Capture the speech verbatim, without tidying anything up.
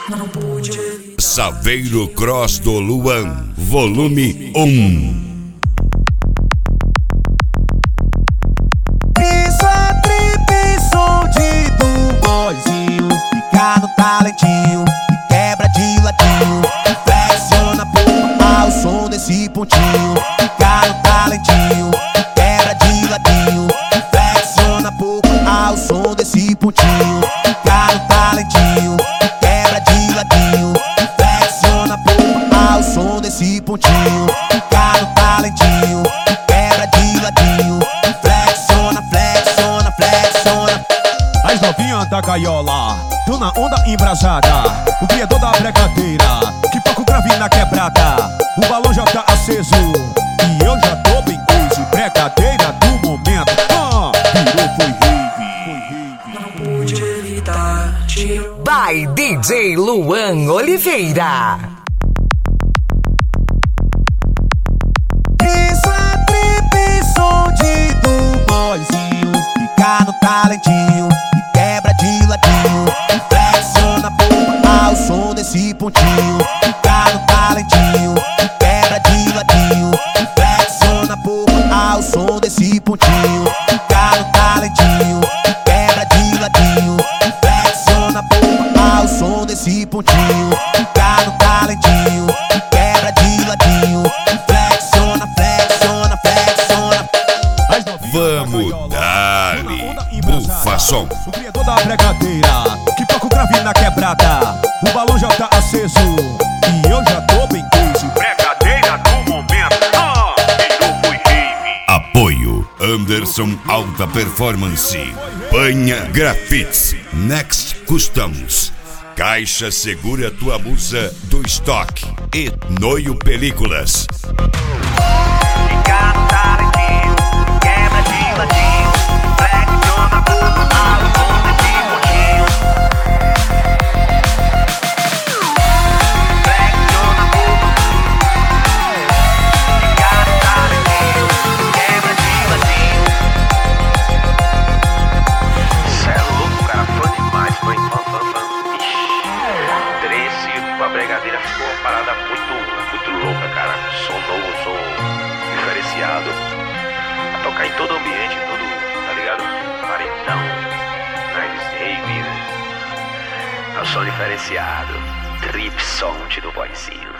não pude evitar. Saveiro Cross do Luan, volume um. Isso é trip, som de do boyzinho. Fica no talentinho e quebra de ladinho. Flexiona pouco ao som desse pontinho. Fica no talentinho e quebra de ladinho. Flexiona pouco ao som desse pontinho. Fica no talentinho e quebra de ladinho. Flexiona pouco ao som desse pontinho. Fica no talentinho e quebra de ladinho. Flexiona, flexiona, flexiona. As novinhas da gaiola, tô na onda embrasada. O criador da brincadeira, que toca o grave na quebrada. O balão já tá aceso e eu já tô bem coisa. Brincadeira do momento, ah, virou foi rave. Não pude evitar. Tiro. By D J Luan Oliveira. Isso é trip, som de do boyzinho. Fica no talentinho e quebra de ladinho. Flexiona pouco ao som desse pontinho. Fica no talentinho e quebra de ladinho. Flexiona pouco ao som desse pontinho. Fica no talentinho e quebra de ladinho. Flexiona pouco ao som desse pontinho. Fica no talentinho e quebra de ladinho. Flexiona, flexiona, flexiona. Vamos dali, bufa som. O criador da brincadeira, que toca o grave na quebrada. O balão já tá aceso e eu já tô bem coisa. Brincadeira do momento, ah, virou foi rave. Apoio Anderson Alta Performance, Panha Grafites, Next Customs, Caixa Segura Tua Musa do Estoque e Noio Películas. Fica no talentinho, quebra de ladinho. Flexiona pouco ao som desse pontinho. Flexiona pouco. Fica no talentinho, quebra de ladinho. Cê é louco, cara, fã demais, fã, fã, fã, fã. Ixi, treze, a brigadeira ficou uma parada muito, muito louca, cara. Som novo, som diferenciado. Pra tocar em todo ambiente, todo, tá ligado? Paredão, nice rave, né? É um som diferenciado. Trip sound do boyzinho.